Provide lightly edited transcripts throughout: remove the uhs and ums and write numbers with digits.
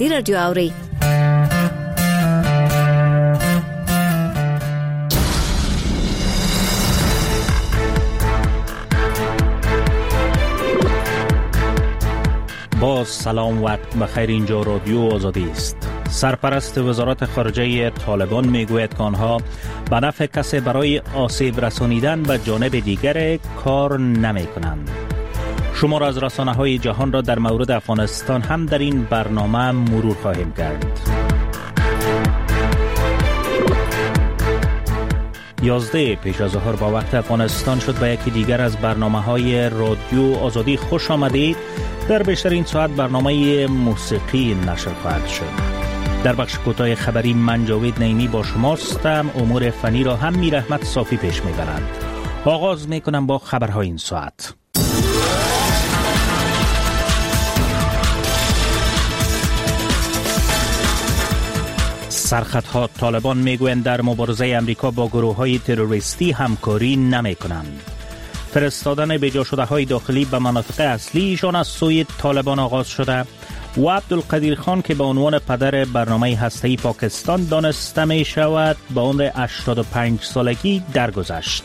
رادیو آوری. با سلام وقت بخیر، اینجا رادیو آزادی است. سرپرست وزارت خارجه طالبان میگوید که آنها به نفع کسی برای آسیب رسانیدن به جانب دیگر کار نمی کنند. شمار از رسانه‌های جهان را در مورد افغانستان هم در این برنامه مرور خواهیم کرد. 11 پیش از ظهر با وقت افغانستان شد به یکی دیگر از برنامه‌های رادیو آزادی خوش آمدید. در بیشترین ساعت برنامه موسیقی نشر خواهد شد. در بخش کوتاه خبری من جاوید نعیمی با شماستم. امور فنی را هم میر احمد صافی پیش میبرند. آغاز میکنم با خبرهای این ساعت. سرخطها طالبان میگویند در مبارزه امریکا با گروه‌های تروریستی همکاری نمی‌کنند. فرستادن بیجا شده های داخلی به مناطق اصلیشان از سوی طالبان آغاز شده و عبدالقدیر خان که به عنوان پدر برنامه هسته‌ای پاکستان دانسته می شود به عمر 85 سالگی درگذشت.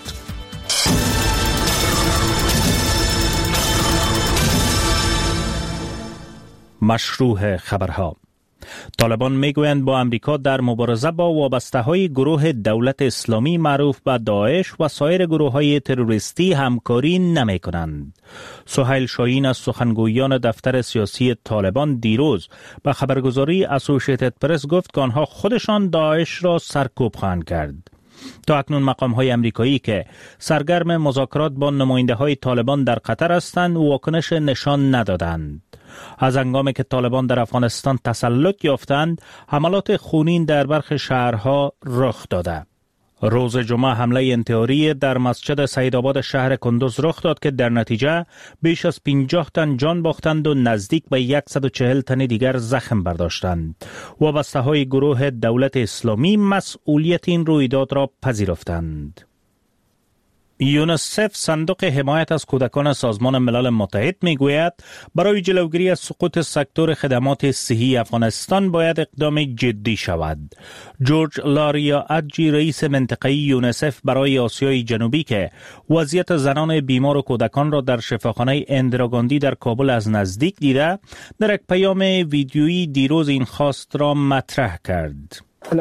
مشروع خبرها. طالبان میگویند با امریکا در مبارزه با وابسته‌های گروه دولت اسلامی معروف به داعش و سایر گروه‌های تروریستی همکاری نمی‌کنند. سهیل شاهین از سخنگویان دفتر سیاسی طالبان دیروز به خبرگزاری اسوسییتد پرس گفت که آنها خودشان داعش را سرکوب خواهند کرد. تا اکنون مقام‌های امریکایی که سرگرم مذاکرات با نماینده‌های طالبان در قطر هستند واکنش نشان ندادند. از هنگامی که طالبان در افغانستان تسلط یافتند، حملات خونین در برخی شهرها رخ داده. روز جمعه حمله انتحاری در مسجد سعیدآباد شهر کندوز رخ داد که در نتیجه بیش از 50 تن جان باختند و نزدیک به 140 تن دیگر زخم برداشتند. وابسته‌های گروه دولت اسلامی مسئولیت این رویداد را پذیرفتند. یونیسف صندوق حمایت از کودکان سازمان ملل متحد میگوید برای جلوگیری از سقوط سکتور خدمات صحی افغانستان باید اقدام جدی شود. جورج لاریا اجی رئیس منطقه‌ای یونیسف برای آسیای جنوبی که وضعیت زنان بیمار و کودکان را در شفاخانه اندرا گاندی در کابل از نزدیک دیده، در یک پیام ویدیویی دیروز این خواست را مطرح کرد.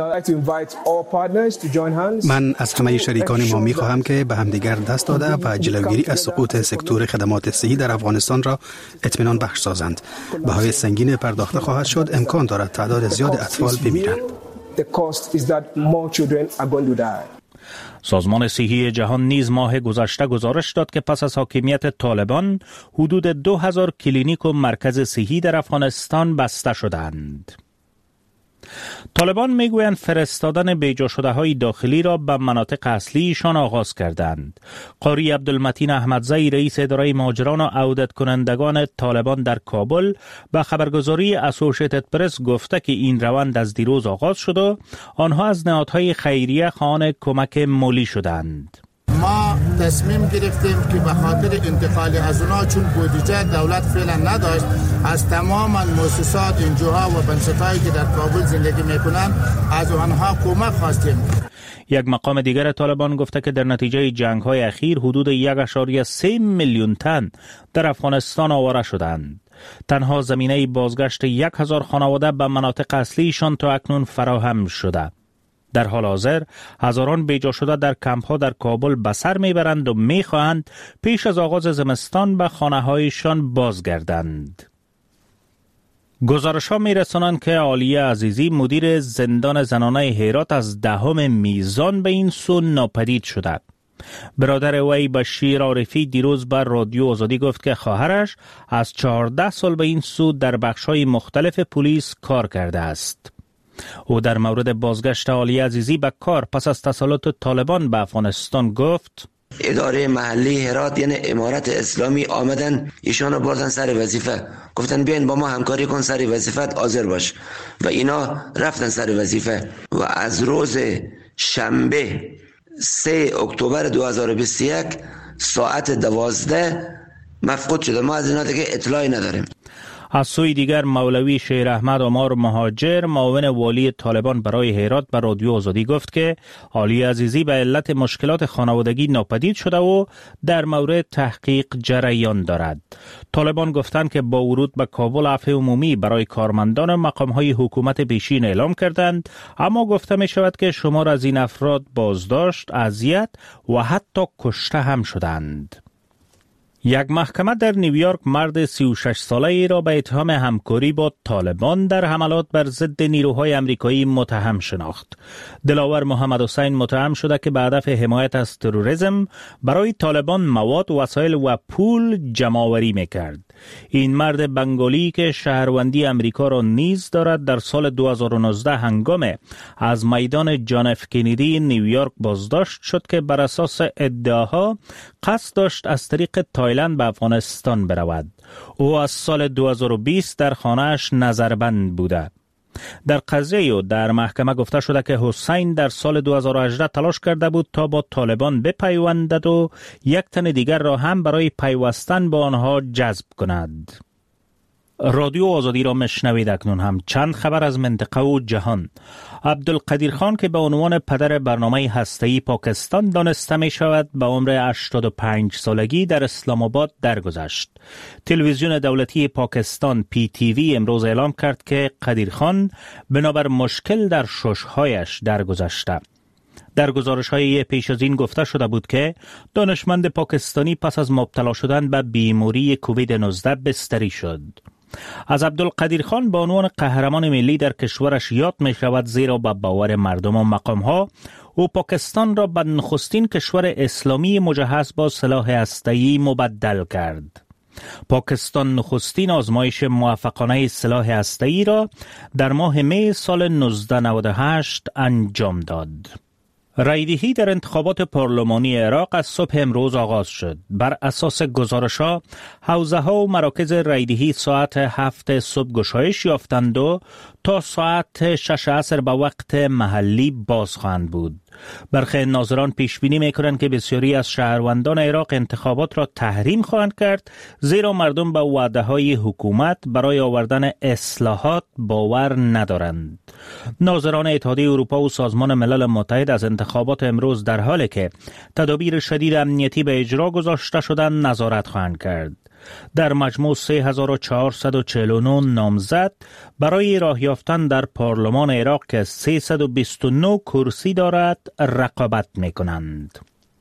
من از همه شریکان ما می خواهم که به همدیگر دست داده و جلوگیری از سقوط سکتور خدمات صحی در افغانستان را اطمینان بخش سازند. بهای سنگین پرداخته خواهد شد، امکان دارد تعداد زیاد اطفال بمیرند. سازمان صحی جهان نیز ماه گذشته گزارش داد که پس از حاکمیت طالبان حدود 2000 کلینیک و مرکز صحی در افغانستان بسته شدند. طالبان میگویند فرستادن بیجا شده های داخلی را به مناطق اصلیشان آغاز کردند. قاری عبدالمتین احمدزئی رئیس اداره مهاجران و عودت کنندگان طالبان در کابل به خبرگزاری اسوسییتد پرس گفته که این روند از دیروز آغاز شد و آنها از نهادهای خیریه خواهان کمک مالی شدند. ما تصمیم گرفتیم که به خاطر انتقال از اونا چون بودجه دولت فعلا نداشت، از تمام مؤسسات انجوها و بنسطهایی که در کابل زندگی میکنن از آنها کمک خواستیم. یک مقام دیگر طالبان گفته که در نتیجه جنگ‌های اخیر حدود 1.3 میلیون تن در افغانستان آواره شدند. تنها زمینه بازگشت 1000 خانواده به مناطق اصلیشان تا اکنون فراهم شده. در حال حاضر هزاران بیجا شده در کمپ‌ها در کابل به سر میبرند و میخواهند پیش از آغاز زمستان به خانه‌هایشان بازگردند. گزارش‌ها میرسانند که عالیه عزیزی مدیر زندان زنانه هرات از 10 میزان به این سو ناپدید شده. برادر وی بشیر عارفی دیروز بر رادیو آزادی گفت که خواهرش از 14 سال به این سو در بخش‌های مختلف پلیس کار کرده است. او در مورد بازگشت عالیه عزیزی به کار پس از تسلط طالبان به افغانستان گفت: اداره محلی هرات یعنی امارت اسلامی آمدن ایشانو بردن سر وظیفه، گفتن بیاین با ما همکاری کن، سر وظیفت حاضر باش و اینا رفتن سر وظیفه و از روز شنبه 3 اکتبر 2021 ساعت 12 مفقود شده. ما از اینا دیگه اطلاعی نداریم. از سوی دیگر مولوی شیر احمد عمر مهاجر معاون والی طالبان برای هرات به رادیو آزادی گفت که علی عزیزی به علت مشکلات خانوادگی ناپدید شده و در مورد تحقیق جریان دارد. طالبان گفتند که با ورود به کابل عفو عمومی برای کارمندان مقام‌های حکومت پیشین اعلام کردند، اما گفته می شود که شمار از این افراد بازداشت، اذیت و حتی کشته هم شدند. یک محکمه در نیویورک مرد 36 ساله ای را به اتهام همکاری با طالبان در حملات بر ضد نیروهای آمریکایی متهم شناخت. دلاور محمد حسین متهم شده که به هدف حمایت از تروریسم برای طالبان مواد، وسایل و پول جمع‌آوری می‌کرد. این مرد بنگالی که شهروندی امریکا را نیز دارد در سال 2019 هنگام از میدان جان اف کندی نیویورک بازداشت شد که بر اساس ادعاها قصد داشت از طریق تایلند به افغانستان برود. او از سال 2020 در خانه‌اش نظربند بوده. در قضیه و در محکمه گفته شده که حسین در سال 2018 تلاش کرده بود تا با طالبان بپیوندد و یک تن دیگر را هم برای پیوستن با آنها جذب کند. رادیو آزادی را مشنوید. اکنون هم چند خبر از منطقه و جهان. عبدالقدیر خان که به عنوان پدر برنامه هسته‌ای پاکستان دانسته می شود به عمر 85 سالگی در اسلام آباد درگذشت. تلویزیون دولتی پاکستان PTV امروز اعلام کرد که قدیر خان بنابر مشکل در شش‌هایش درگذشته. در گزارش‌های پیش از این گفته شده بود که دانشمند پاکستانی پس از مبتلا شدن به بیماری کووید 19 بستری شد. از عبدالقدیر خان به عنوان قهرمان ملی در کشورش یاد می شود، زیرا به باور مردم و مقام‌ها او پاکستان را به نخستین کشور اسلامی مجهز با سلاح هسته‌ای مبدل کرد. پاکستان نخستین آزمایش موفقانه سلاح هسته‌ای را در ماه می سال 1998 انجام داد. رایدهی در انتخابات پارلمانی عراق از صبح امروز آغاز شد. بر اساس گزارش‌ها، حوزه‌ها و مراکز رایدهی ساعت 7 صبح گشایش یافتند و تا ساعت 6 عصر به وقت محلی باز خواهند بود. برخی ناظران پیش بینی می‌کنند که بسیاری از شهروندان عراق انتخابات را تحریم خواهند کرد، زیرا مردم به وعده‌های حکومت برای آوردن اصلاحات باور ندارند. ناظران اتحادیه اروپا و سازمان ملل متحد از انتخابات امروز در حالی که تدابیر شدید امنیتی به اجرا گذاشته شدند نظارت خواهند کرد. در مجموع 3449 نامزد برای راه یافتن در پارلمان عراق که 329 کرسی دارد رقابت می‌کنند.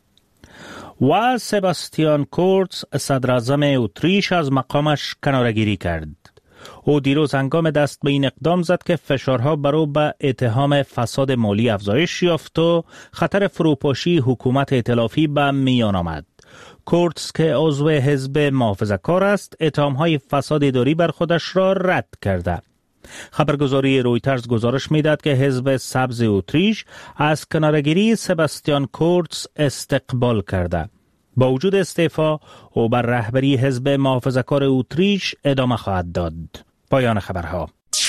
و سباستیان کورتز صدر اعظم اتریش از مقامش کناره‌گیری کرد. او دیروز هنگام دست به این اقدام زد که فشارها بر او به اتهام فساد مالی افزایش یافت و خطر فروپاشی حکومت ائتلافی به میان آمد. کورتز که عضو حزب محافظه‌کار است، اتهام‌های فساد اداری بر خودش را رد کرده. خبرگزاری رویترز گزارش می‌دهد که حزب سبز اتریش از کناره‌گیری سباستیان کورتز استقبال کرده. با وجود استعفا او بر رهبری حزب محافظه‌کار اتریش ادامه خواهد داد. پایان خبرها.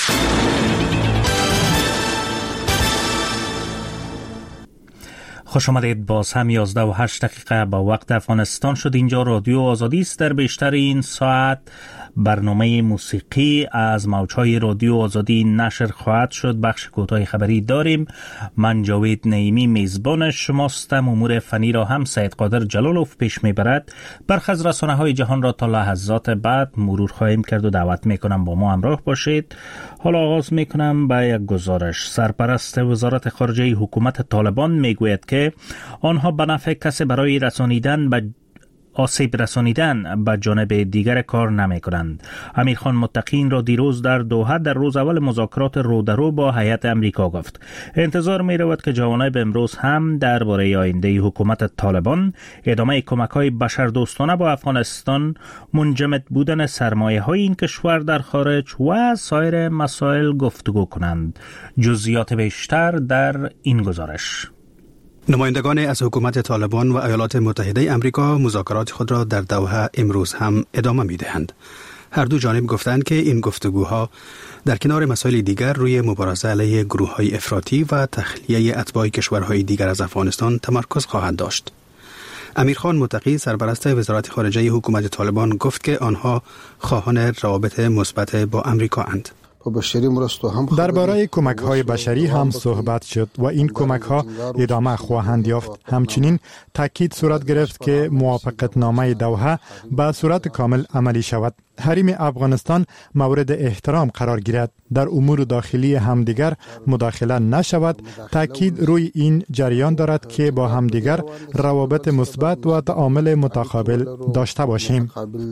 خوش آمدید. باز هم 11:08 با وقت افغانستان شد. اینجا رادیو آزادی است. در بیشتر این ساعت برنامه موسیقی از موجهای رادیو آزادی نشر خواهد شد. بخش کوتاه خبری داریم. من جاوید نعیمی میزبان شماستم. امور فنی را هم سید قادر جلالوف پیش میبرد. برخی از رسانه‌های جهان را تا لحظات بعد مرور خواهیم کرد و دعوت میکنم با ما همراه باشید. حالا آغاز میکنم با یک گزارش. سرپرست وزارت خارجه حکومت طالبان میگوید که آنها به نفع کسی برای آسیب رسانیدن به جانب دیگر کار نمی کنند. امیرخان متقی را دیروز در دوحه در روز اول مذاکرات رودرو با هیئت امریکا گفت. انتظار می رود که جوانب امروز هم درباره آینده حکومت طالبان، ادامه کمک‌های بشردوستانه با افغانستان، منجمد بودن سرمایه‌های این کشور در خارج و سایر مسائل گفتگو کنند. جزئیات بیشتر در این گزارش. نمایندگان از حکومت طالبان و ایالات متحده آمریکا مذاکرات خود را در دوحه امروز هم ادامه می‌دهند. هر دو جانب گفتند که این گفتگوها در کنار مسائل دیگر روی مبارزه علیه گروه‌های افراطی و تخلیه اتباع کشورهای دیگر از افغانستان تمرکز خواهد داشت. امیرخان متقی سرپرست وزارت خارجه حکومت طالبان گفت که آنها خواهان روابط مثبت با امریکا اند. درباره کمک‌های بشری هم صحبت شد و این کمک‌ها ادامه خواهند یافت. همچنین تاکید صورت گرفت که موافقتنامه دوحه به صورت کامل عملی شود. حریم افغانستان مورد احترام قرار گیرد. در امور داخلی همدیگر مداخله نشود. تاکید روی این جریان دارد که با همدیگر روابط مثبت و تعامل متقابل داشته باشیم.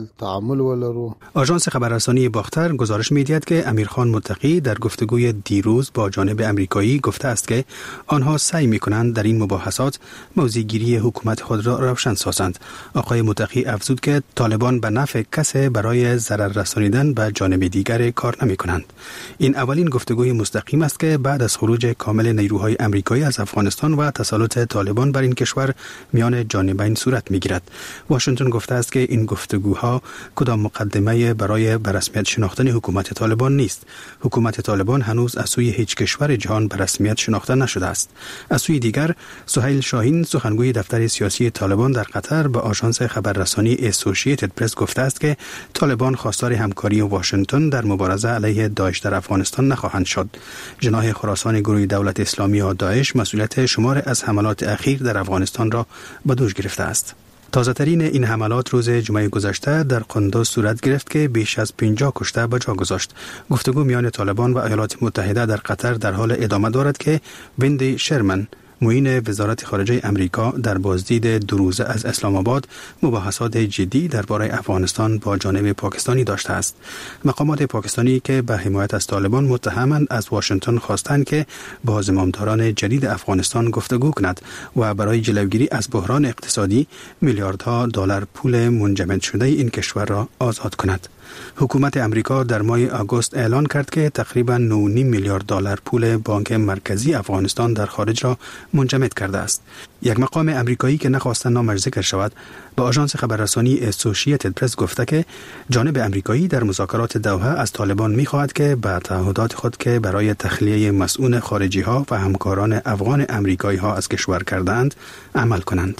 آژانس خبررسانی باختر گزارش می‌دهد که امیرخان متقی در گفتگوی دیروز با جانب امریکایی گفته است که آنها سعی می‌کنند در این مباحثات موضع‌گیری حکومت خود را روشن سازند. آقای متقی افزود که طالبان به نفع کسی برای ضرر رسانیدن به جانب دیگر کار نمی‌کنند. این اولین گفتگوی مستقیم است که بعد از خروج کامل نیروهای امریکایی از افغانستان و تسلط طالبان بر این کشور میان جانبین صورت می‌گیرد. واشنگتن گفته است که این گفتگوها کدام مقدمه برای به رسمیت شناختن حکومت طالبان نیست. حکومت طالبان هنوز از سوی هیچ کشور جهان به رسمیت شناخته نشده است. از سوی دیگر سهیل شاهین سخنگوی دفتر سیاسی طالبان در قطر به آژانس خبررسانی اسوسییتد پرس گفته است که طالبان خواستار همکاری واشنگتن در مبارزه علیه داعش در افغانستان نخواهند شد. جناح خراسان گروه دولت اسلامی یا داعش مسئولیت شمار از حملات اخیر در افغانستان را به دوش گرفته است. تازه ترین این حملات روز جمعه گذشته در قندوز صورت گرفت که بیش از 50 کشته به جا گذاشت. گفتگو میان طالبان و ایالات متحده در قطر در حال ادامه دارد که ویندی شرمن معین وزارت خارجه امریکا در بازدید 2 روزه از اسلام آباد مباحثات جدی درباره افغانستان با جانب پاکستانی داشته است. مقامات پاکستانی که به حمایت از طالبان متهمند از واشنگتن خواستند که با زمامداران جدید افغانستان گفتگو کند و برای جلوگیری از بحران اقتصادی میلیاردها دلار پول منجمد شده این کشور را آزاد کند. حکومت امریکا در ماه آگوست اعلان کرد که تقریباً 9.5 میلیارد دلار پول بانک مرکزی افغانستان در خارج را منجمد کرده است. یک مقام امریکایی که نخواست نامش ذکر شود به آژانس خبررسانی اسوسییتد پرس گفته که جانب امریکایی در مذاکرات دوحه از طالبان می‌خواهد که به تعهدات خود که برای تخلیه مسئول خارجی‌ها و همکاران افغان امریکایی‌ها از کشور کردند عمل کنند.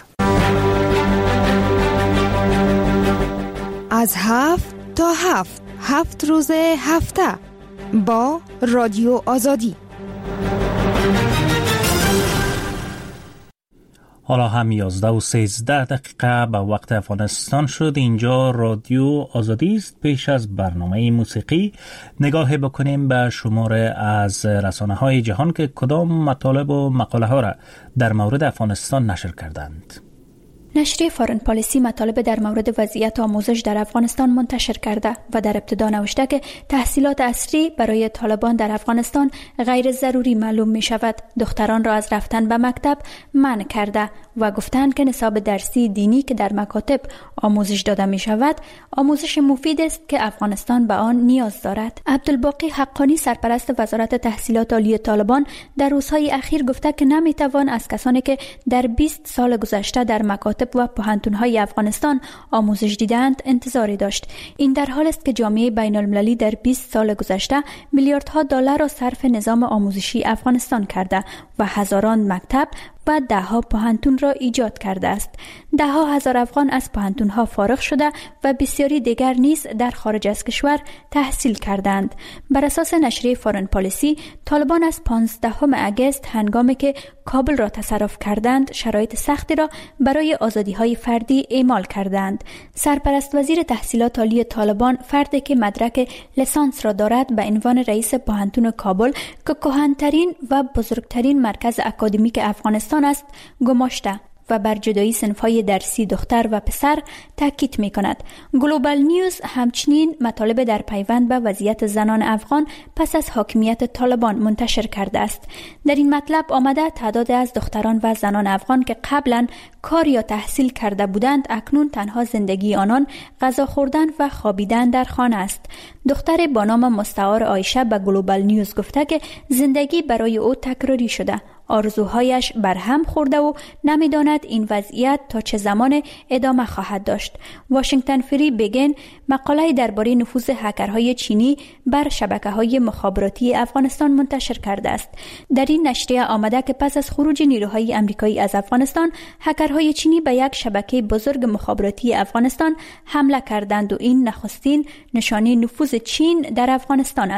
از 7 تا 7 روز هفته با رادیو آزادی. حالا هم 11:13 به وقت افغانستان شد. اینجا رادیو آزادی است. پیش از برنامه موسیقی نگاه بکنیم به شماره از رسانه‌های جهان که کدام مطالب و مقاله ها را در مورد افغانستان نشر کردند. نشریه فارن پالیسی مطالب در مورد وضعیت آموزش در افغانستان منتشر کرده و در ابتدا نوشته که تحصیلات عصری برای طالبان در افغانستان غیر ضروری معلوم می شود. دختران را از رفتن به مکتب منع کرده و گفتند که نصاب درسی دینی که در مکاتب آموزش داده می شود آموزش مفید است که افغانستان به آن نیاز دارد. عبدالباقی حقانی سرپرست وزارت تحصیلات عالی طالبان در روزهای اخیر گفته که نمی توان از کسانی که در 20 سال گذشته در مکاتب و پوهنتون‌های افغانستان آموزش دیدند انتظاری داشت. این در حال است که جامعه بین‌المللی در 20 سال گذشته میلیاردها دلار را صرف نظام آموزشی افغانستان کرده و هزاران مکتب و ده‌ها پوهنتون را ایجاد کرده است. ده‌ها هزار افغان از پوهنتون‌ها فارغ شده و بسیاری دیگر نیز در خارج از کشور تحصیل کردند. بر اساس نشریه فارن پالیسی، طالبان از 15 اگست هنگامی که کابل را تصرف کردند، شرایط سختی را برای آزادی‌های فردی اعمال کردند. سرپرست وزیر تحصیلات عالی طالبان، فردی که مدرک لیسانس را دارد، به عنوان رئیس پوهنتون کابل که کهن‌ترین و بزرگترین مرکز اکادمیک افغانستان است گماشته و بر جدایی صنف‌های درسی دختر و پسر تاکید می‌کند. گلوبال نیوز همچنین مطالب در پیوند به وضعیت زنان افغان پس از حاکمیت طالبان منتشر کرده است. در این مطلب آمده تعداد از دختران و زنان افغان که قبلا کار یا تحصیل کرده بودند اکنون تنها زندگی آنان غذا خوردن و خوابیدن در خانه است. دختر با نام مستعار عایشه به گلوبال نیوز گفته که زندگی برای او تکراری شده. آرزوهایش برهم خورده و نمی‌داند این وضعیت تا چه زمان ادامه خواهد داشت. واشنگتن فری بگین مقاله درباره نفوذ هکرهای چینی بر شبکه‌های مخابراتی افغانستان منتشر کرده است. در این نشریه آمده که پس از خروج نیروهای آمریکایی از افغانستان، هکرهای چینی به یک شبکه بزرگ مخابراتی افغانستان حمله کردند و این نخستین نشانه نفوذ چین در افغانستان است.